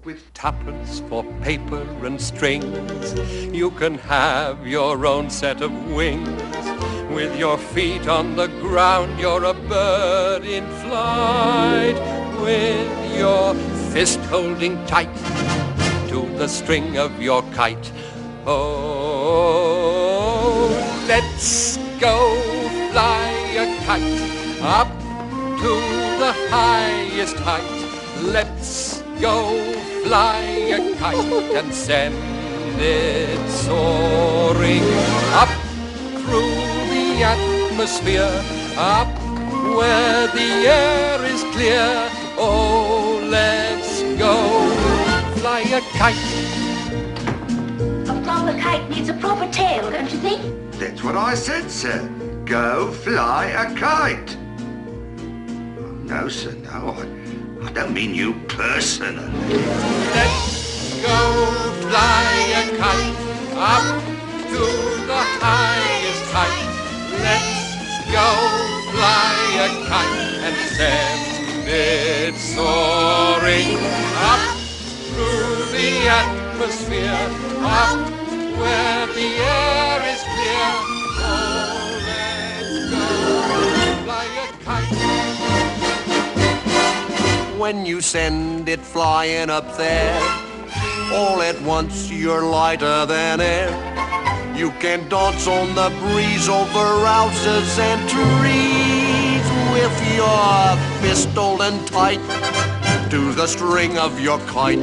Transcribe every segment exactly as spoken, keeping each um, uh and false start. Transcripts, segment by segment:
With tuppence for paper and strings, you can have your own set of wings. With your feet on the ground, you're a bird in flight. With your fist holding tight to the string of your kite. Oh, let's go fly a kite up to the highest height. Let's go fly a kite and send it soaring up through the atmosphere, up where the air is clear. Oh, let's go fly a kite. A proper kite needs a proper tail, don't you think? That's what I said, sir. Go fly a kite. Oh, no, sir, no. I, I don't mean you personally. Let's go fly a kite up to the highest height. Let's go fly a kite and send it soaring up through the atmosphere, up where the air is clear. Oh, let's go fly a kite. When you send it flying up there, all at once you're lighter than air. You can dance on the breeze over houses and trees with your fist holding tight to the string of your kite.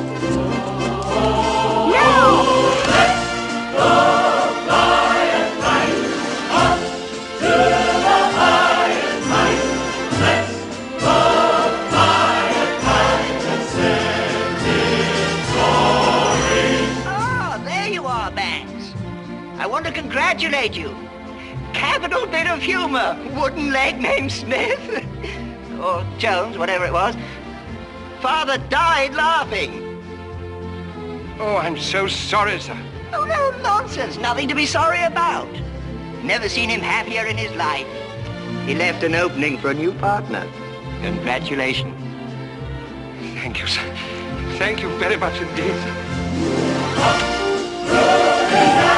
I want to congratulate you. Capital bit of humor. Wooden leg named Smith. Or Jones, whatever it was. Father died laughing. Oh, I'm so sorry, sir. Oh, no nonsense. Nothing to be sorry about. Never seen him happier in his life. He left an opening for a new partner. Congratulations. Thank you, sir. Thank you very much indeed, sir.